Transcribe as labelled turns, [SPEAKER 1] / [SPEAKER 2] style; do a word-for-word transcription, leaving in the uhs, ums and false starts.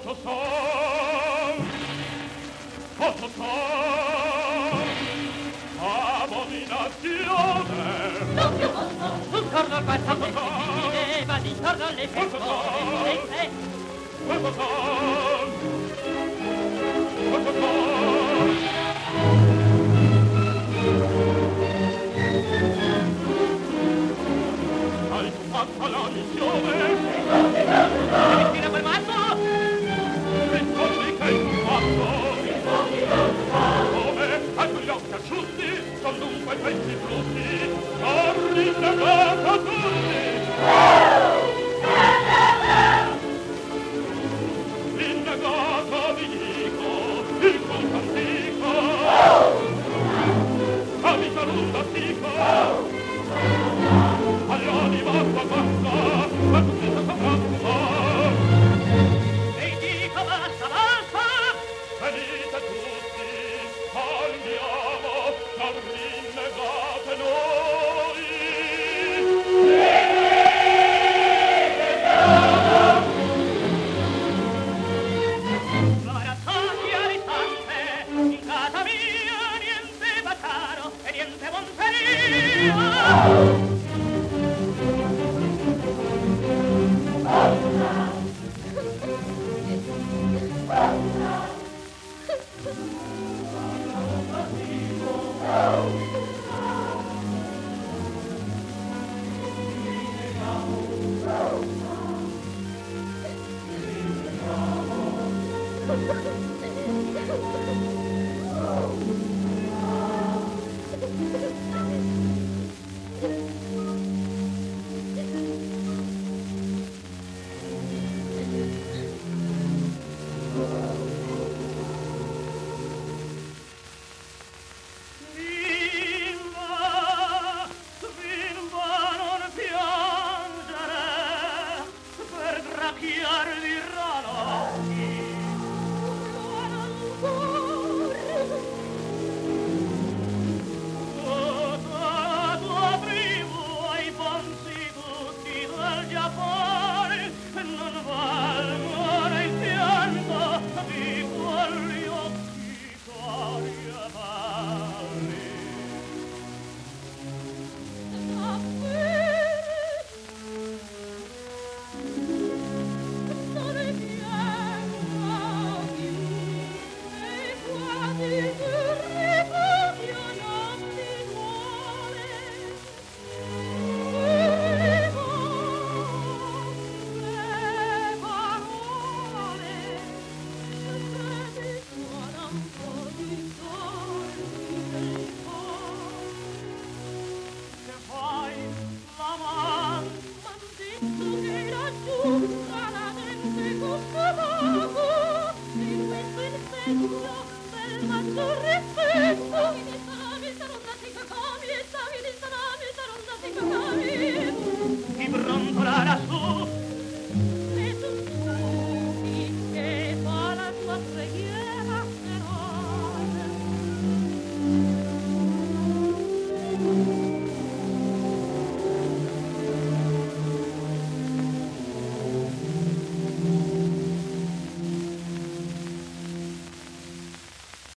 [SPEAKER 1] Sottoson, sottoson, abominazione.
[SPEAKER 2] Non più posso, intorno al guardato si leva, intorno alle persone, e se...
[SPEAKER 1] Sottoson, sottoson. Hai tu fatta la missione?
[SPEAKER 2] Mi tira quel mazzo?
[SPEAKER 1] Rispondi che hai tu fatto? Come? Hai tu gli occhi asciutti? Son dunque i pezzi brutti? Ho rinnegato tutti! Rinnegato vi dico, il conto antico! A vita lunga antico! All'anima tua basta, ma tu senza sopravvivere! Venite tutti, andiamo, non rinnegate noi.
[SPEAKER 2] Corazzoni aritante, in casa mia niente bacaro e niente monteria. Oh,